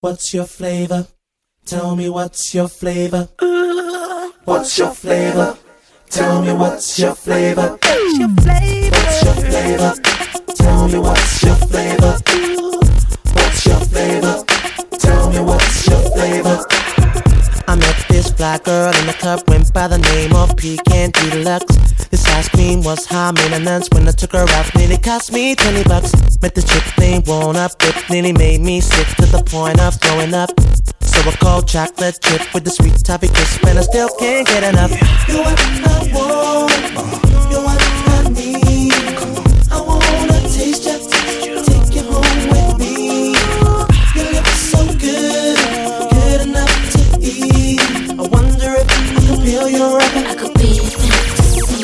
what's your flavor? Tell me what's your flavor? What's your flavor? Tell me what's your flavor? What's your flavor? What's your flavor? Tell me what's your flavor? What's your flavor? Tell me what's your flavor? I met this fly girl in the club, went by the name of Pecan Deluxe. This ice cream was high maintenance. When I took her out, nearly cost me $20. Met this chick named One Up, it nearly made me sick to the point of throwing up. So I called chocolate chip with the sweet toffee crisp, and I still can't get enough. You're what I want, you're what I need. I wanna taste ya, take you home with me. Your lips so good, good enough to eat. I wonder if I could feel your rubber. I could be your fantasy.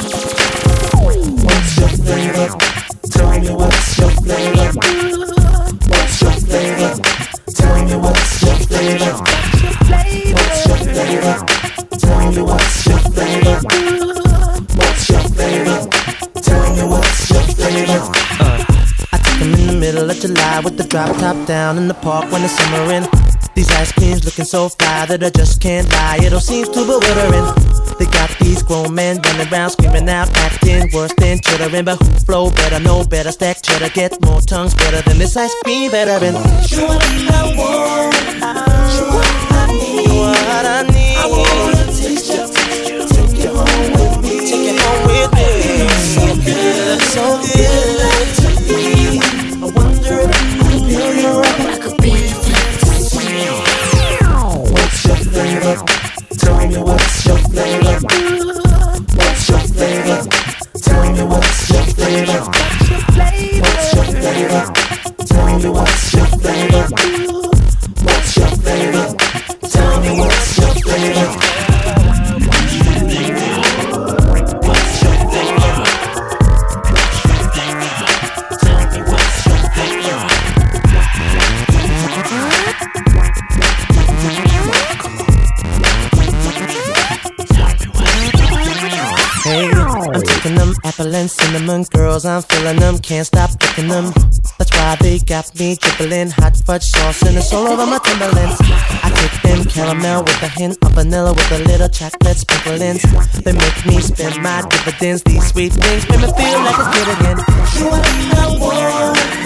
What's your flavor? Tell me what's your flavor? What's your flavor? Tell me what's your flavor? What's your flavor? Tell me what's your flavor? What's your flavor? Tell me what's your flavor? I took them in the middle of July with the drop top down in the park when the summer in. These ice creams looking so fly that I just can't lie. It all seems too bewildering. They got these grown men running around screaming out, acting worse than chittering. But who flow better, know better, stack cheddar, get more tongues better than this ice cream veteran. You're what I want, you're what I need. What I need. I wanna taste you, take you home with me. Take you home with me. So good, so good to me. I wonder if I could feel your rubber. I could be your fantasy. What's your flavor? Tell me what's your flavor? What's your flavor? Tell me what's your flavor? What's your flavor? Tell me what's your flavor? What's your flavor? Tell me what's your flavor? Hey, I'm taking them apple and cinnamon girls, I'm feeling them, can't stop licking them. That's why they got me dribbling hot fudge sauce and it's all over my Timberlands. I take them caramel with a hint of vanilla with a little chocolate sprinklings. They make me spend my dividends. These sweet things make me feel like a kid again. You're what I want.